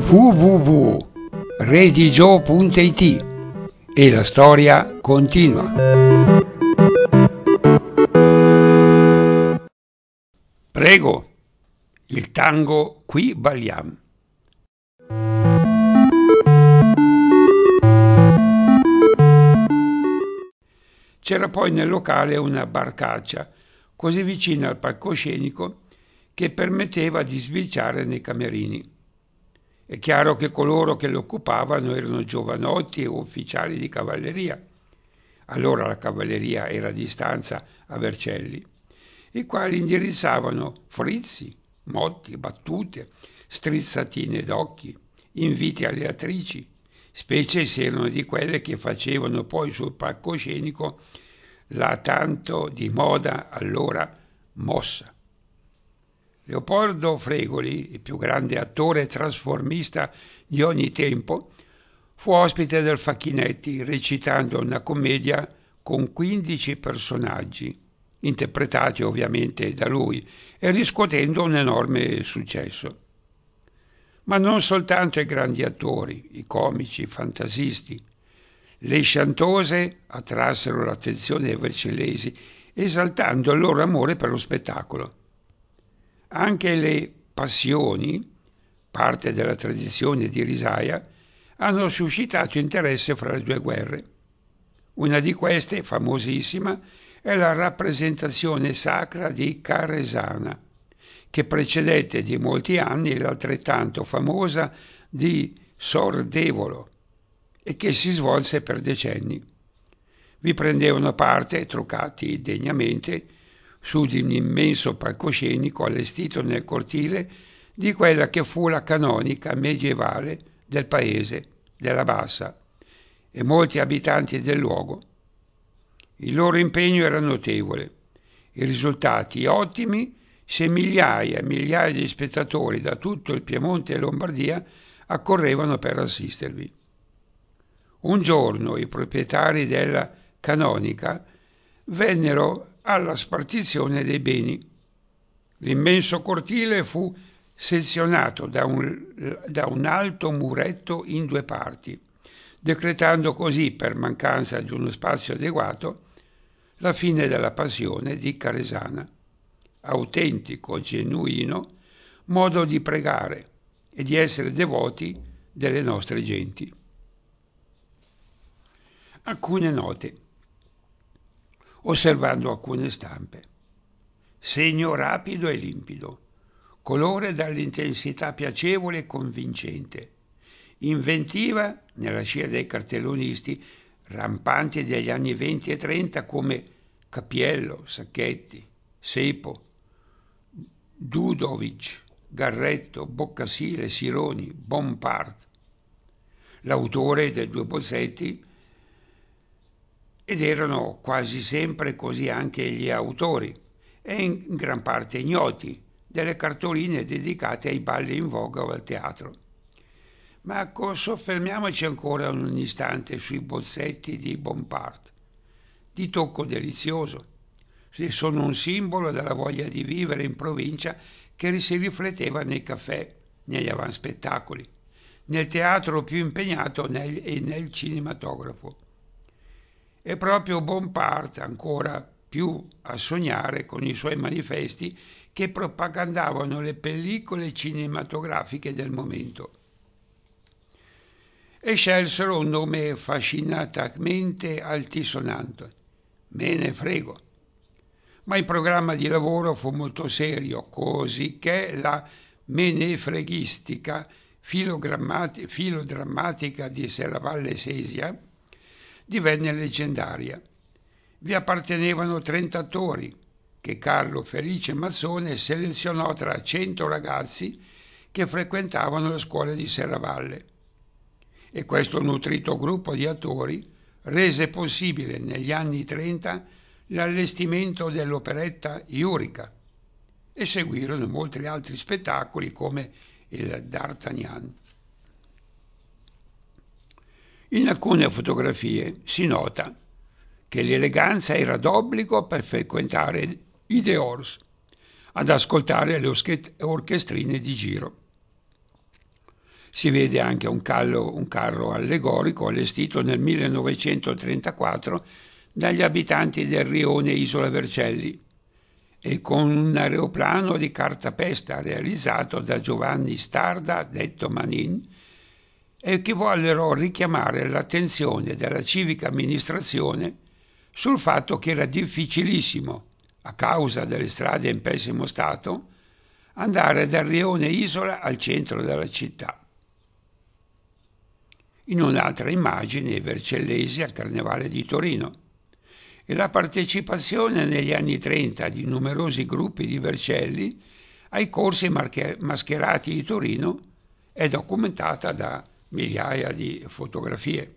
www.redigio.it e la storia continua. Prego, il tango qui balliamo. C'era poi nel locale una barcaccia, così vicina al palcoscenico, che permetteva di sbirciare nei camerini. È chiaro che coloro che lo occupavano erano giovanotti e ufficiali di cavalleria. Allora la cavalleria era di stanza a Vercelli, i quali indirizzavano frizzi, motti, battute, strizzatine d'occhi, inviti alle attrici, specie se erano di quelle che facevano poi sul palcoscenico la tanto di moda allora mossa. Leopoldo Fregoli, il più grande attore trasformista di ogni tempo, fu ospite del Facchinetti recitando una commedia con 15 personaggi, interpretati ovviamente da lui, e riscuotendo un enorme successo. Ma non soltanto i grandi attori, i comici, i fantasisti. Le chantose attrassero l'attenzione dei vercellesi, esaltando il loro amore per lo spettacolo. Anche le passioni, parte della tradizione di risaia, hanno suscitato interesse fra le due guerre. Una di queste, famosissima, è la rappresentazione sacra di Caresana, che precedette di molti anni l'altrettanto famosa di Sordevolo e che si svolse per decenni. Vi prendevano parte, truccati degnamente, su di un immenso palcoscenico allestito nel cortile di quella che fu la canonica medievale del paese, della Bassa, e molti abitanti del luogo. Il loro impegno era notevole, i risultati ottimi se migliaia e migliaia di spettatori da tutto il Piemonte e Lombardia accorrevano per assistervi. Un giorno i proprietari della canonica vennero alla spartizione dei beni. L'immenso cortile fu sezionato da un alto muretto in due parti, decretando così, per mancanza di uno spazio adeguato, la fine della passione di Caresana, autentico, genuino modo di pregare e di essere devoti delle nostre genti. Alcune note. Osservando alcune stampe. Segno rapido e limpido, colore dall'intensità piacevole e convincente, inventiva nella scia dei cartellonisti rampanti degli anni 20 e 30 come Cappiello, Sacchetti, Sepo, Dudovic, Garretto, Boccasile, Sironi, Bompard. L'autore dei due bozzetti, ed erano quasi sempre così anche gli autori, e in gran parte ignoti, delle cartoline dedicate ai balli in voga o al teatro. Ma soffermiamoci ancora un istante sui bozzetti di Bompard, di tocco delizioso. Sono un simbolo della voglia di vivere in provincia che si rifletteva nei caffè, negli avanspettacoli, nel teatro più impegnato e nel cinematografo. E proprio Bompard, ancora più a sognare con i suoi manifesti che propagandavano le pellicole cinematografiche del momento. E scelsero un nome fascinatamente altisonante: Me ne frego. Ma il programma di lavoro fu molto serio, cosicché la menefreghistica filodrammatica di Serravalle Sesia divenne leggendaria. Vi appartenevano 30 attori che Carlo Felice Mazzone selezionò tra 100 ragazzi che frequentavano le scuole di Serravalle. E questo nutrito gruppo di attori rese possibile negli anni 30 l'allestimento dell'operetta Iurica e seguirono molti altri spettacoli come il D'Artagnan. In alcune fotografie si nota che l'eleganza era d'obbligo per frequentare i dehors, ad ascoltare le orchestrine di giro. Si vede anche un carro allegorico allestito nel 1934 dagli abitanti del rione Isola Vercelli e con un aeroplano di cartapesta realizzato da Giovanni Starda, detto Manin, e che vollero richiamare l'attenzione della civica amministrazione sul fatto che era difficilissimo, a causa delle strade in pessimo stato, andare dal rione Isola al centro della città. In un'altra immagine i vercellesi al Carnevale di Torino e la partecipazione negli anni 30 di numerosi gruppi di vercelli ai corsi mascherati di Torino è documentata da migliaia di fotografie.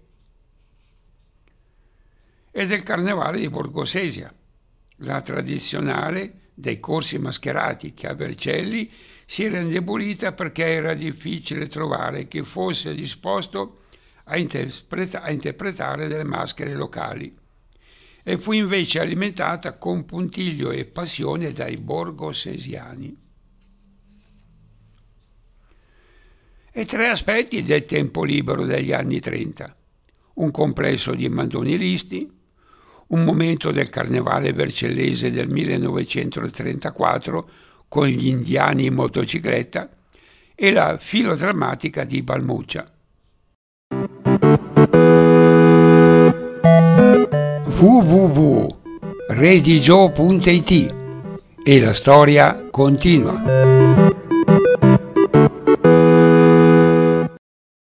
E del Carnevale di Borgosesia, la tradizionale dei corsi mascherati che a Vercelli si era indebolita perché era difficile trovare chi fosse disposto a interpretare delle maschere locali e fu invece alimentata con puntiglio e passione dai borgosesiani. E tre aspetti del tempo libero degli anni 30. Un complesso di mandoniristi, un momento del carnevale vercellese del 1934 con gli indiani in motocicletta e la filodrammatica di Balmuccia. www.redigio.it e la storia continua.